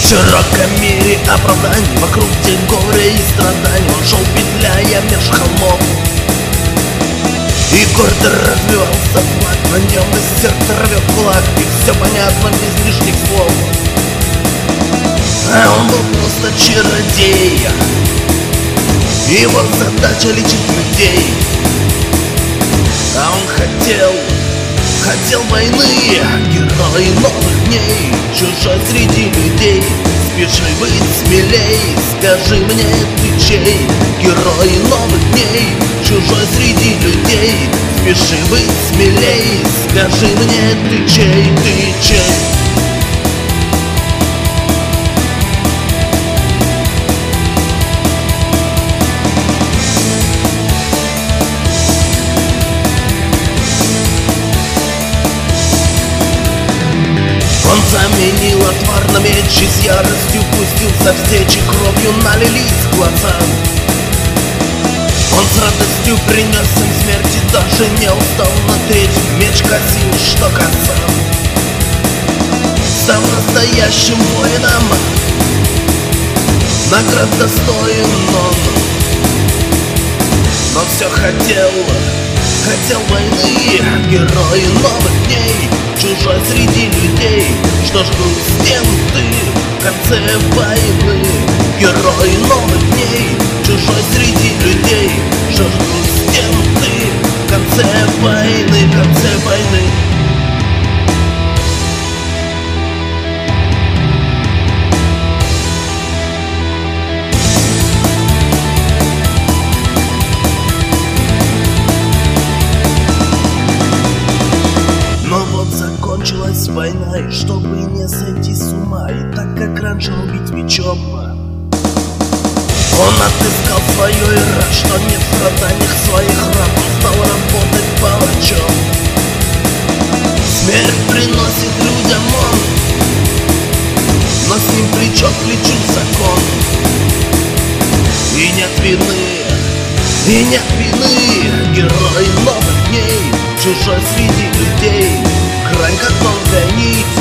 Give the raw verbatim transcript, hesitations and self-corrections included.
широком мире оправданий, вокруг день горя и страданий. Он шел, петляя меж холмов, и гордо развивался флаг. На нем из сердца рвет кулак, и все понятно без лишних слов. А он был просто чародей, его задача лечить людей. А он хотел, хотел войны, герой новых дней, чужой среди людей. Спеши быть смелей, скажи мне, ты чей? Герой новых дней, чужой среди людей. Спеши быть смелей, скажи мне, ты чей, ты чей? Он заменил отвар на меч, и с яростью пустился в сечь, и кровью налились глаза. Он с радостью принес им смерть и даже не устал натреть. Меч косил, что коса. Став настоящим воином, наград достоин он. Но все хотел, хотел войны, герой новых дней, чужой среди людей. Что ж грустен ты в конце войны? Герой новых дней, чужой среди людей. Что ж грустен ты в конце войны, в конце войны? Закончилась война, и чтобы не сойти с ума, и так как раньше убить мечом, он отыскал свое и рад, что не в страданиях своих раб. Он стал работать палачом. Смерть приносит людям он, но с ним плечо к плечу закон. И нет вины, и нет вины, герой новых дней, чужой среди людей. Грань как тонкая нить,